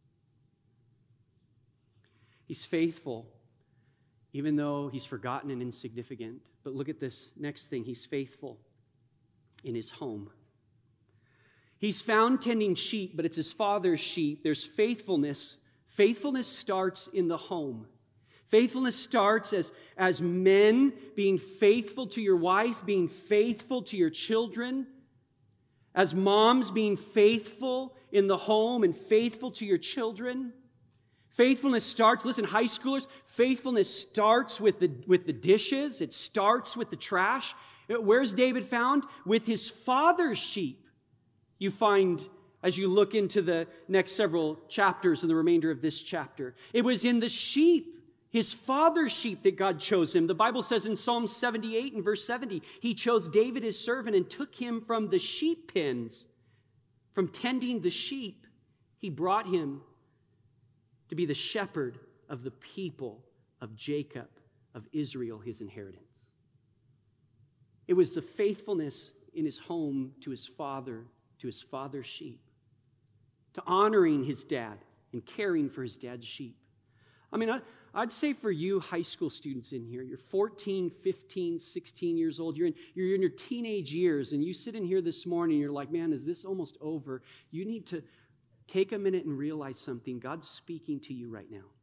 He's faithful, even though he's forgotten and insignificant. But look at this next thing. He's faithful in his home. He's found tending sheep, but it's his father's sheep. There's faithfulness. Faithfulness starts in the home. Faithfulness starts as, as men being faithful to your wife, being faithful to your children, as moms being faithful in the home and faithful to your children. Faithfulness starts, listen, high schoolers, faithfulness starts with the, with the dishes. It starts with the trash. Where's David found? With his father's sheep. You find as you look into the next several chapters and the remainder of this chapter. It was in the sheep, his father's sheep, that God chose him. The Bible says in Psalm seventy-eight and verse seventy, he chose David his servant and took him from the sheep pens, from tending the sheep. He brought him to be the shepherd of the people of Jacob, of Israel, his inheritance. It was the faithfulness in his home to his father, to his father's sheep, to honoring his dad and caring for his dad's sheep. I mean, I, I'd say for you high school students in here, you're fourteen, fifteen, sixteen years old, you're in, you're in your teenage years, and you sit in here this morning and you're like, man, is this almost over? You need to take a minute and realize something. God's speaking to you right now.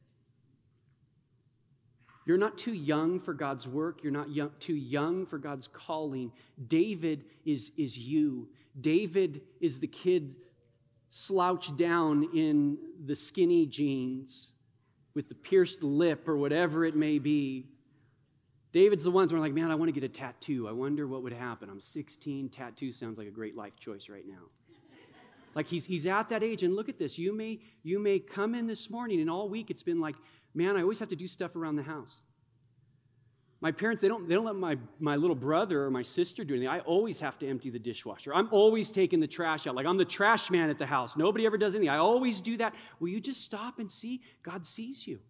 You're not too young for God's work. You're not young, too young for God's calling. David is, is you. David is the kid slouched down in the skinny jeans with the pierced lip or whatever it may be. David's the ones who are like, man, I want to get a tattoo. I wonder what would happen. I'm sixteen. Tattoo sounds like a great life choice right now. Like he's he's at that age, and look at this. You may you may come in this morning, and all week it's been like, man, I always have to do stuff around the house. My parents, they don't they don't let my, my little brother or my sister do anything. I always have to empty the dishwasher. I'm always taking the trash out. Like I'm the trash man at the house. Nobody ever does anything. I always do that. Will you just stop and see? God sees you.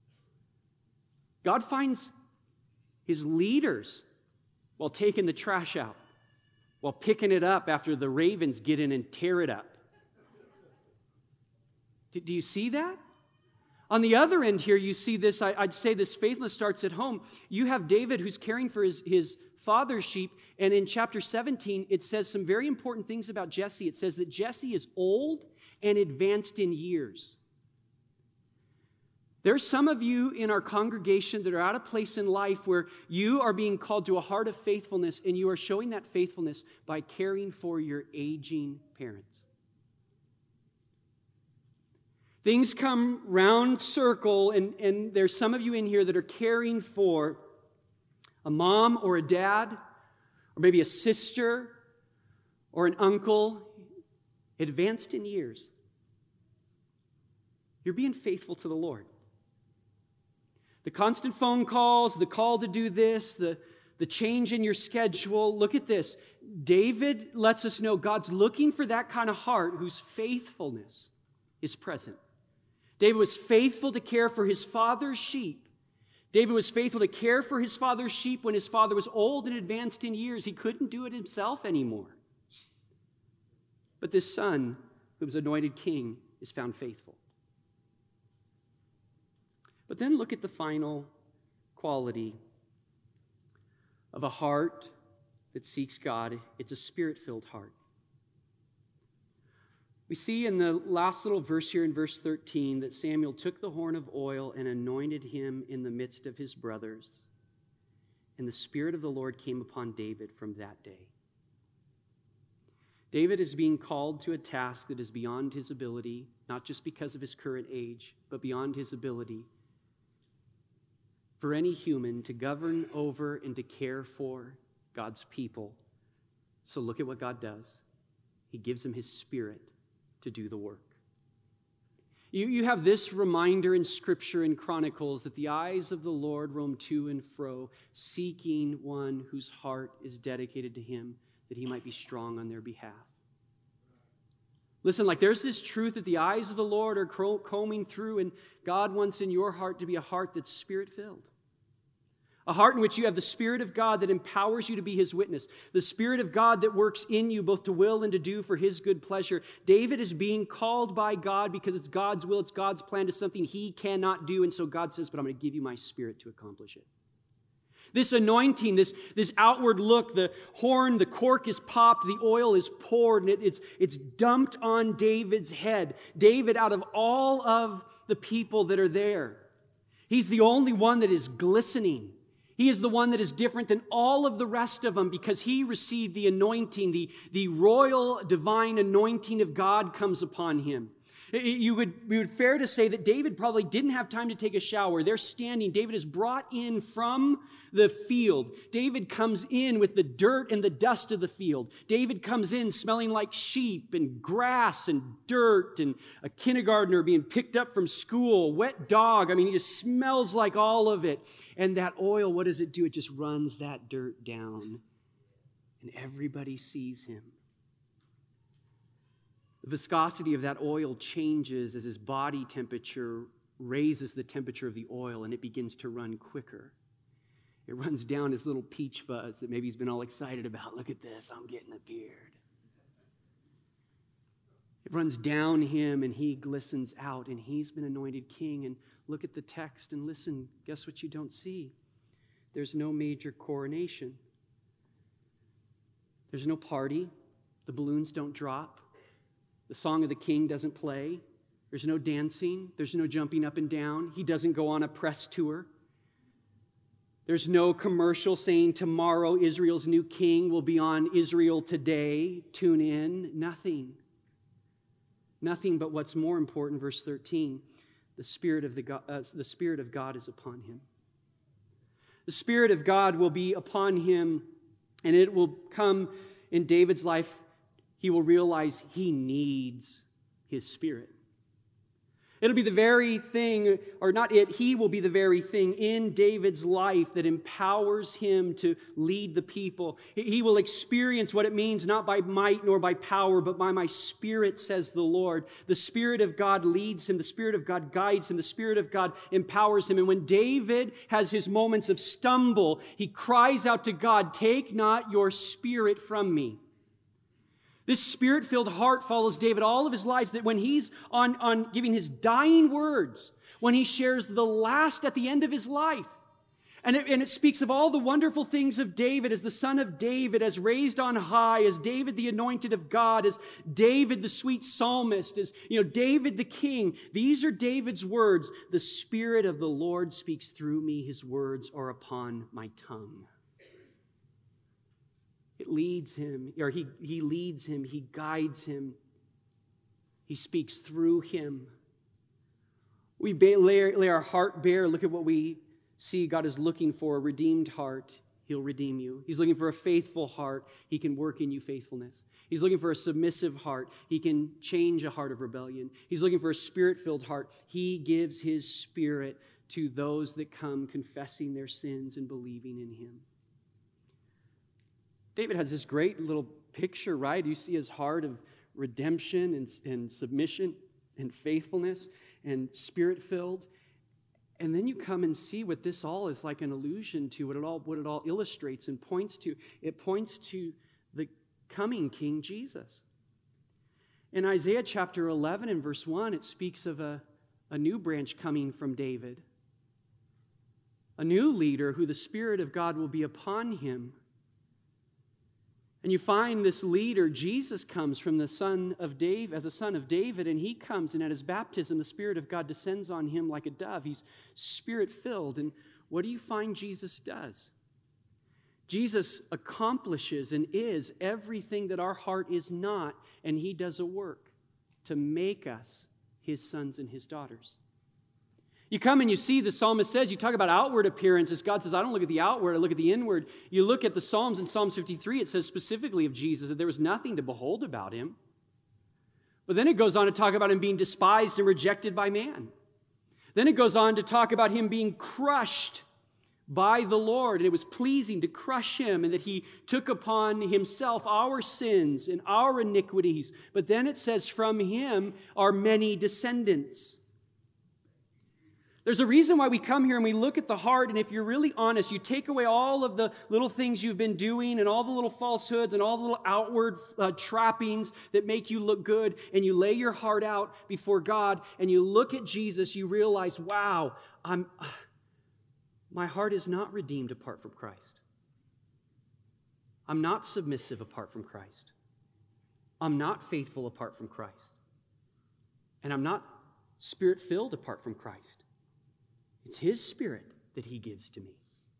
God finds his leaders while taking the trash out, while picking it up after the ravens get in and tear it up. Do you see that? On the other end here, you see this, I'd say this faithfulness starts at home. You have David who's caring for his, his father's sheep, and in chapter seventeen, it says some very important things about Jesse. It says that Jesse is old and advanced in years. There's some of you in our congregation that are at a place in life where you are being called to a heart of faithfulness, and you are showing that faithfulness by caring for your aging parents. Things come round circle, and, and there's some of you in here that are caring for a mom or a dad, or maybe a sister or an uncle, advanced in years. You're being faithful to the Lord. The constant phone calls, the call to do this, the, the change in your schedule. Look at this. David lets us know God's looking for that kind of heart whose faithfulness is present. David was faithful to care for his father's sheep. David was faithful to care for his father's sheep when his father was old and advanced in years. He couldn't do it himself anymore. But this son, who was anointed king, is found faithful. But then look at the final quality of a heart that seeks God. It's a spirit-filled heart. We see in the last little verse here in verse thirteen that Samuel took the horn of oil and anointed him in the midst of his brothers. And the Spirit of the Lord came upon David from that day. David is being called to a task that is beyond his ability, not just because of his current age, but beyond his ability for any human to govern over and to care for God's people. So look at what God does. He gives him his Spirit to do the work. You, you have this reminder in Scripture and Chronicles that the eyes of the Lord roam to and fro, seeking one whose heart is dedicated to him, that he might be strong on their behalf. Listen, like there's this truth that the eyes of the Lord are combing through, and God wants in your heart to be a heart that's Spirit-filled. A heart in which you have the Spirit of God that empowers you to be his witness. The Spirit of God that works in you both to will and to do for his good pleasure. David is being called by God because it's God's will, it's God's plan to something he cannot do. And so God says, but I'm going to give you my Spirit to accomplish it. This anointing, this, this outward look, the horn, the cork is popped, the oil is poured, and it, it's, it's dumped on David's head. David, out of all of the people that are there, he's the only one that is glistening. He is the one that is different than all of the rest of them because he received the anointing, the, the royal divine anointing of God comes upon him. You would, we would fair to say that David probably didn't have time to take a shower. They're standing. David is brought in from the field. David comes in with the dirt and the dust of the field. David comes in smelling like sheep and grass and dirt and a kindergartner being picked up from school, wet dog. I mean, he just smells like all of it. And that oil, what does it do? It just runs that dirt down. And everybody sees him. The viscosity of that oil changes as his body temperature raises the temperature of the oil, and it begins to run quicker. It runs down his little peach fuzz that maybe he's been all excited about. Look at this, I'm getting a beard. It runs down him, and he glistens out, and he's been anointed king. And look at the text and listen. Guess what you don't see? There's no major coronation. There's no party. The balloons don't drop. The song of the king doesn't play. There's no dancing. There's no jumping up and down. He doesn't go on a press tour. There's no commercial saying tomorrow Israel's new king will be on Israel Today. Tune in. Nothing. Nothing but what's more important, verse thirteen. The Spirit of the God, uh, the Spirit of God is upon him. The Spirit of God will be upon him, and it will come in David's life. He will realize he needs his Spirit. It'll be the very thing, or not it, he will be the very thing in David's life that empowers him to lead the people. He will experience what it means not by might nor by power, but by my Spirit, says the Lord. The Spirit of God leads him. The Spirit of God guides him. The Spirit of God empowers him. And when David has his moments of stumble, he cries out to God, "Take not your Spirit from me." This Spirit-filled heart follows David all of his life, that when he's on, on giving his dying words, when he shares the last at the end of his life, and it, and it speaks of all the wonderful things of David as the son of David, as raised on high, as David the anointed of God, as David the sweet psalmist, as you know, David the king. These are David's words. The Spirit of the Lord speaks through me. His words are upon my tongue. It leads him, or he, he leads him, he guides him, he speaks through him. We lay, lay our heart bare. Look at what we see God is looking for: a redeemed heart. He'll redeem you. He's looking for a faithful heart. He can work in you faithfulness. He's looking for a submissive heart. He can change a heart of rebellion. He's looking for a Spirit-filled heart. He gives his Spirit to those that come confessing their sins and believing in him. David has this great little picture, right? You see his heart of redemption and, and submission and faithfulness and Spirit-filled. And then you come and see what this all is like an allusion to, what it all, what it all illustrates and points to. It points to the coming King Jesus. In Isaiah chapter eleven and verse one, it speaks of a, a new branch coming from David. a new leader who the Spirit of God will be upon him. And you find this leader, Jesus, comes from the son of David, as a son of David, and he comes, and at his baptism, the Spirit of God descends on him like a dove. He's Spirit-filled. And what do you find Jesus does? Jesus accomplishes and is everything that our heart is not, and he does a work to make us his sons and his daughters. You come and you see the psalmist says, you talk about outward appearances. God says, I don't look at the outward, I look at the inward. You look at the Psalms, in Psalms fifty-three, it says specifically of Jesus that there was nothing to behold about him. But then it goes on to talk about him being despised and rejected by man. Then it goes on to talk about him being crushed by the Lord, and it was pleasing to crush him, and that he took upon himself our sins and our iniquities. But then it says, from him are many descendants. There's a reason why we come here and we look at the heart, and if you're really honest, you take away all of the little things you've been doing and all the little falsehoods and all the little outward uh, trappings that make you look good, and you lay your heart out before God, and you look at Jesus, you realize, wow, I'm, uh, my heart is not redeemed apart from Christ. I'm not submissive apart from Christ. I'm not faithful apart from Christ. And I'm not Spirit-filled apart from Christ. It's his Spirit that he gives to me.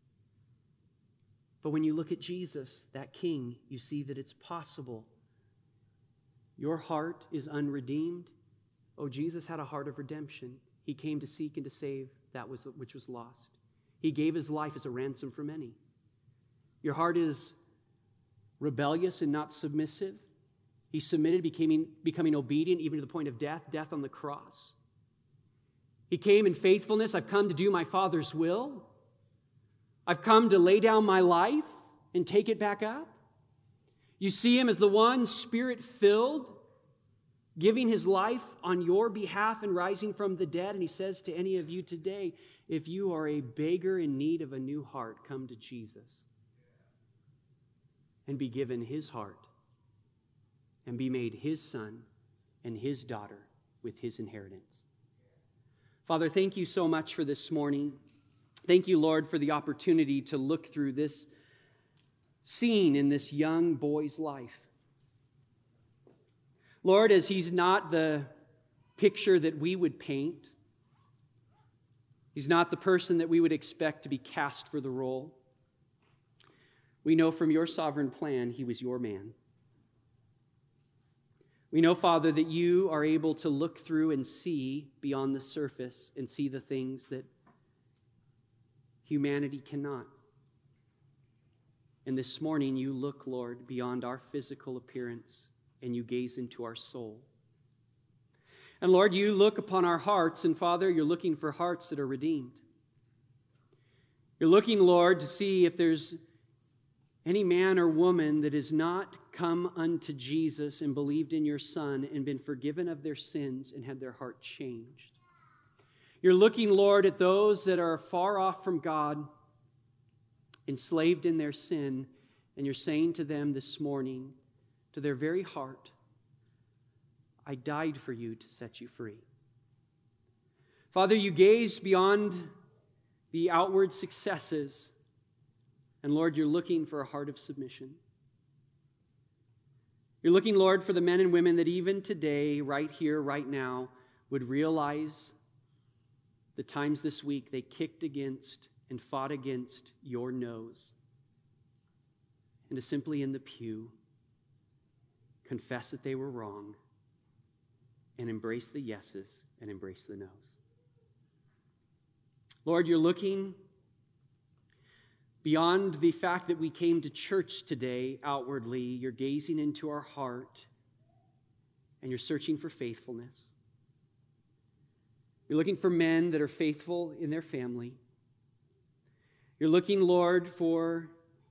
But when you look at Jesus, that King, you see that it's possible. Your heart is unredeemed. Oh, Jesus had a heart of redemption. He came to seek and to save that was which was lost. He gave his life as a ransom for many. Your heart is rebellious and not submissive. He submitted, becoming, becoming obedient even to the point of death, death on the cross. He came in faithfulness. I've come to do my Father's will. I've come to lay down my life and take it back up. You see him as the one Spirit-filled, giving his life on your behalf and rising from the dead. And he says to any of you today, if you are a beggar in need of a new heart, come to Jesus and be given his heart and be made his son and his daughter with his inheritance. Father, thank you so much for this morning. Thank you, Lord, for the opportunity to look through this scene in this young boy's life. Lord, as he's not the picture that we would paint, he's not the person that we would expect to be cast for the role. We know from your sovereign plan he was your man. We know, Father, that you are able to look through and see beyond the surface and see the things that humanity cannot. And this morning you look, Lord, beyond our physical appearance and you gaze into our soul. And Lord, you look upon our hearts, and Father, you're looking for hearts that are redeemed. You're looking, Lord, to see if there's any man or woman that has not come unto Jesus and believed in your Son and been forgiven of their sins and had their heart changed. You're looking, Lord, at those that are far off from God, enslaved in their sin, and you're saying to them this morning, to their very heart, I died for you to set you free. Father, you gaze beyond the outward successes, and Lord, you're looking for a heart of submission. You're looking, Lord, for the men and women that even today, right here, right now, would realize the times this week they kicked against and fought against your no's. And to simply in the pew confess that they were wrong and embrace the yeses and embrace the no's. Lord, you're looking beyond the fact that we came to church today outwardly. You're gazing into our heart and you're searching for faithfulness. You're looking for men that are faithful in their family. You're looking, Lord, for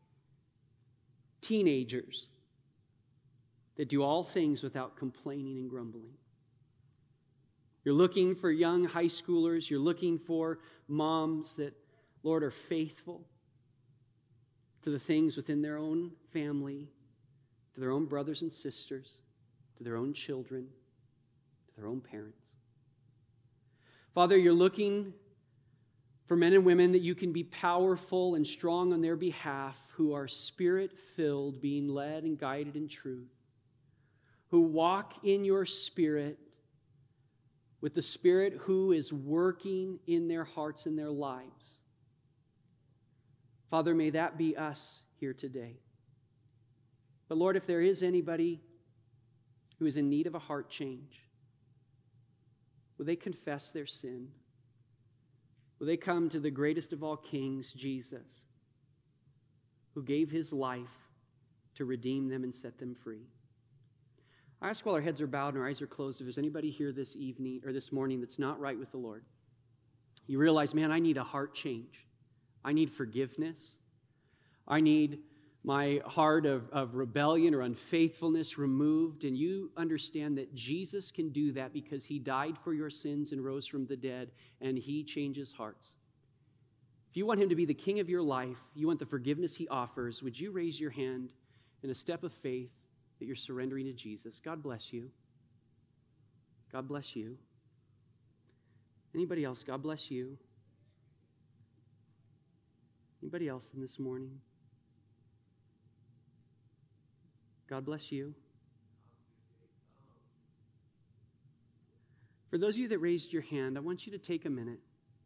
teenagers that do all things without complaining and grumbling. You're looking for young high schoolers. You're looking for moms that, Lord, are faithful to the things within their own family, to their own brothers and sisters, to their own children, to their own parents. Father, you're looking For men and women, that you can be powerful and strong on their behalf, who are Spirit-filled, being led and guided in truth, who walk in your Spirit with the Spirit who is working in their hearts and their lives. Father, may that be us here today. But Lord, if there is anybody who is in need of a heart change, will they confess their sin? Will they come to the greatest of all kings, Jesus, who gave his life to redeem them and set them free? I ask while our heads are bowed and our eyes are closed, if there's anybody here this evening or this morning that's not right with the Lord. You realize, man, I need a heart change. I need forgiveness. I need my heart of, of rebellion or unfaithfulness removed. And you understand that Jesus can do that because he died for your sins and rose from the dead, and he changes hearts. If you want him to be the king of your life, you want the forgiveness he offers, would you raise your hand in a step of faith that you're surrendering to Jesus? God bless you. God bless you. Anybody else? God bless you. Anybody else in this morning? God bless you. For those of you that raised your hand, I want you to take a minute.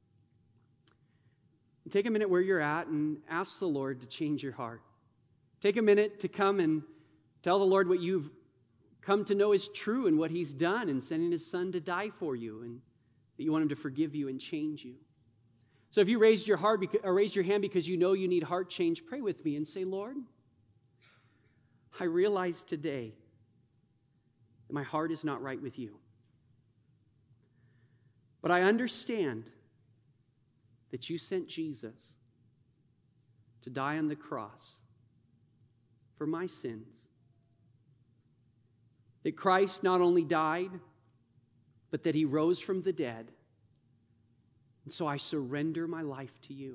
Take a minute where you're at and ask the Lord to change your heart. Take a minute to come and tell the Lord what you've come to know is true and what he's done in sending his son to die for you, and that you want him to forgive you and change you. So if you raised your heart or raised your hand because you know you need heart change, pray with me and say, Lord, I realize today that my heart is not right with you. But I understand that you sent Jesus to die on the cross for my sins. That Christ not only died, but that he rose from the dead. And so I surrender my life to you.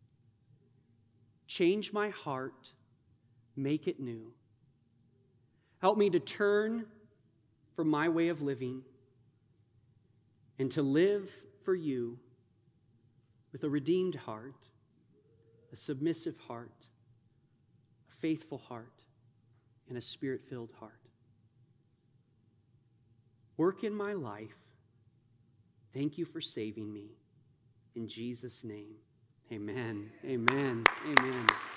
Change my heart, make it new. Help me to turn from my way of living and to live for you with a redeemed heart, a submissive heart, a faithful heart, and a Spirit-filled heart. Work in my life. Thank you for saving me. In Jesus' name, amen, amen, amen.